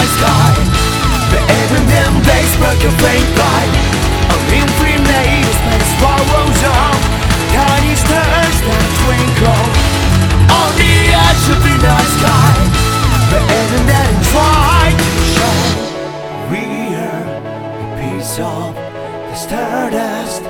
night sky. The Eminem bass broke a faint light. A ring free nails, space swallows up. Tiny stars that twinkle on the edge of the night sky. The Eminem tried to show we're a piece of the stardust.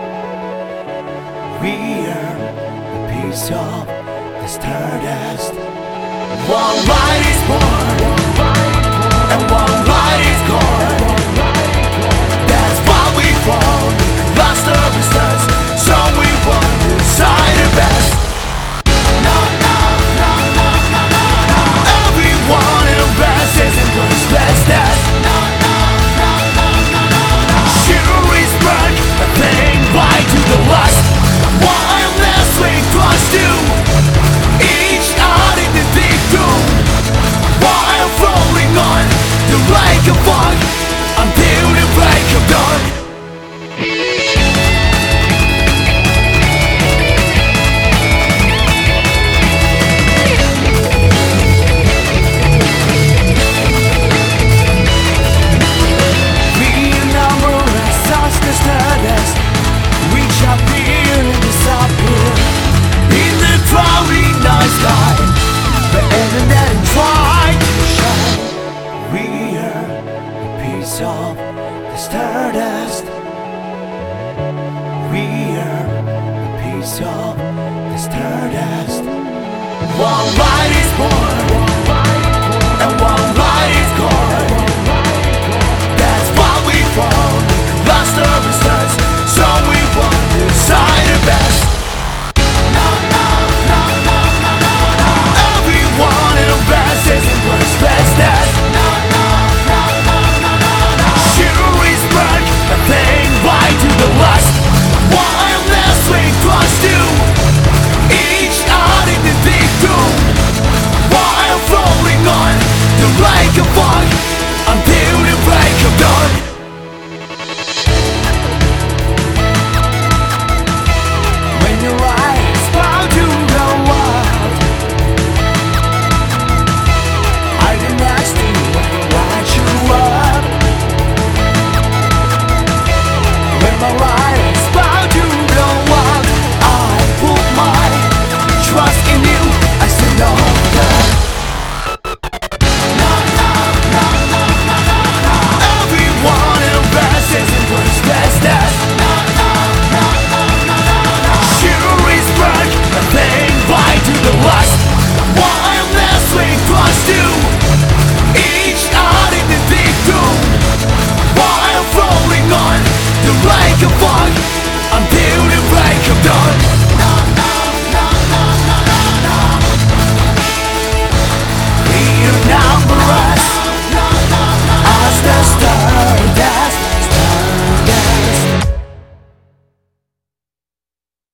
We're a piece of the stardust. One light is born, and one light is gone. That's why we fall, lost our resistance. So we want to decide the best. No, no, no, no, no, no, no. Everyone in the best isn't good, let's dance. No, no, no, no, no, no, no. Sure is back, a thing right to the last. While this we trust you, each out in the deep doom. While falling on the lake of fog until the break of dawn. Of the stardust, we're a piece of the stardust. One light is born, and one light is gone.